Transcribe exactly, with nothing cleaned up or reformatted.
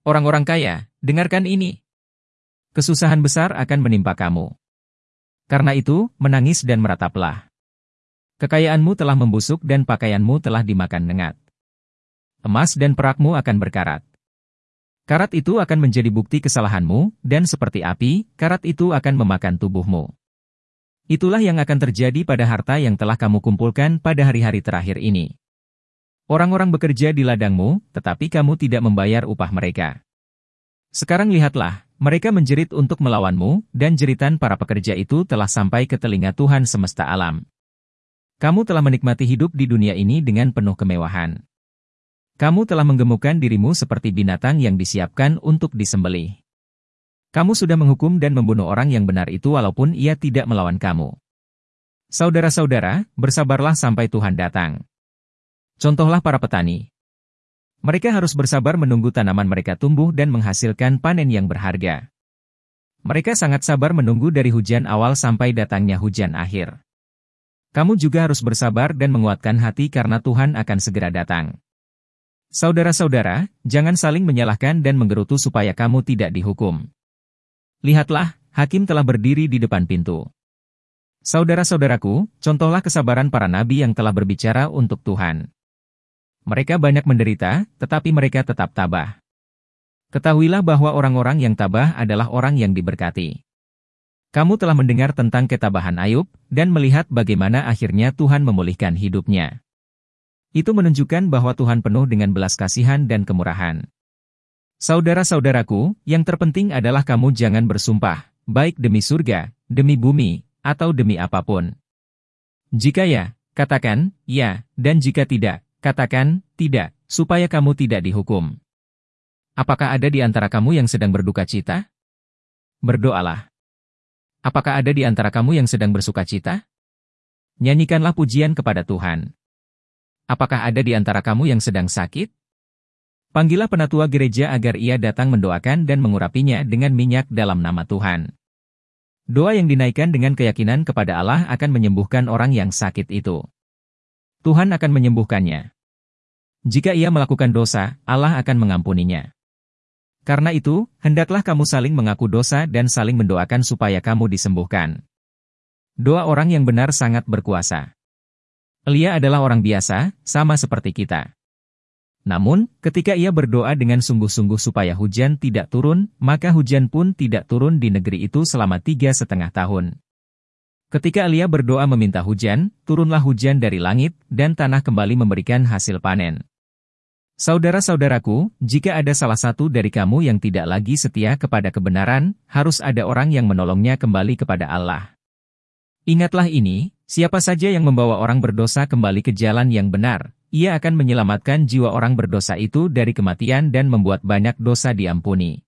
Orang-orang kaya, dengarkan ini. Kesusahan besar akan menimpa kamu. Karena itu, menangis dan merataplah. Kekayaanmu telah membusuk dan pakaianmu telah dimakan nengat. Emas dan perakmu akan berkarat. Karat itu akan menjadi bukti kesalahanmu, dan seperti api, karat itu akan memakan tubuhmu. Itulah yang akan terjadi pada harta yang telah kamu kumpulkan pada hari-hari terakhir ini. Orang-orang bekerja di ladangmu, tetapi kamu tidak membayar upah mereka. Sekarang lihatlah, mereka menjerit untuk melawanmu, dan jeritan para pekerja itu telah sampai ke telinga Tuhan semesta alam. Kamu telah menikmati hidup di dunia ini dengan penuh kemewahan. Kamu telah menggemukkan dirimu seperti binatang yang disiapkan untuk disembelih. Kamu sudah menghukum dan membunuh orang yang benar itu walaupun ia tidak melawan kamu. Saudara-saudara, bersabarlah sampai Tuhan datang. Contohlah para petani. Mereka harus bersabar menunggu tanaman mereka tumbuh dan menghasilkan panen yang berharga. Mereka sangat sabar menunggu dari hujan awal sampai datangnya hujan akhir. Kamu juga harus bersabar dan menguatkan hati karena Tuhan akan segera datang. Saudara-saudara, jangan saling menyalahkan dan menggerutu supaya kamu tidak dihukum. Lihatlah, hakim telah berdiri di depan pintu. Saudara-saudaraku, contohlah kesabaran para nabi yang telah berbicara untuk Tuhan. Mereka banyak menderita, tetapi mereka tetap tabah. Ketahuilah bahwa orang-orang yang tabah adalah orang yang diberkati. Kamu telah mendengar tentang ketabahan Ayub, dan melihat bagaimana akhirnya Tuhan memulihkan hidupnya. Itu menunjukkan bahwa Tuhan penuh dengan belas kasihan dan kemurahan. Saudara-saudaraku, yang terpenting adalah kamu jangan bersumpah, baik demi surga, demi bumi, atau demi apapun. Jika ya, katakan, ya, dan jika tidak, katakan, tidak, supaya kamu tidak dihukum. Apakah ada di antara kamu yang sedang berduka cita? Berdoalah. Apakah ada di antara kamu yang sedang bersuka cita? Nyanyikanlah pujian kepada Tuhan. Apakah ada di antara kamu yang sedang sakit? Panggillah penatua gereja agar ia datang mendoakan dan mengurapinya dengan minyak dalam nama Tuhan. Doa yang dinaikkan dengan keyakinan kepada Allah akan menyembuhkan orang yang sakit itu. Tuhan akan menyembuhkannya. Jika ia melakukan dosa, Allah akan mengampuninya. Karena itu, hendaklah kamu saling mengaku dosa dan saling mendoakan supaya kamu disembuhkan. Doa orang yang benar sangat berkuasa. Elia adalah orang biasa, sama seperti kita. Namun, ketika ia berdoa dengan sungguh-sungguh supaya hujan tidak turun, maka hujan pun tidak turun di negeri itu selama tiga setengah tahun. Ketika Elia berdoa meminta hujan, turunlah hujan dari langit, dan tanah kembali memberikan hasil panen. Saudara-saudaraku, jika ada salah satu dari kamu yang tidak lagi setia kepada kebenaran, harus ada orang yang menolongnya kembali kepada Allah. Ingatlah ini, siapa saja yang membawa orang berdosa kembali ke jalan yang benar, ia akan menyelamatkan jiwa orang berdosa itu dari kematian dan membuat banyak dosa diampuni.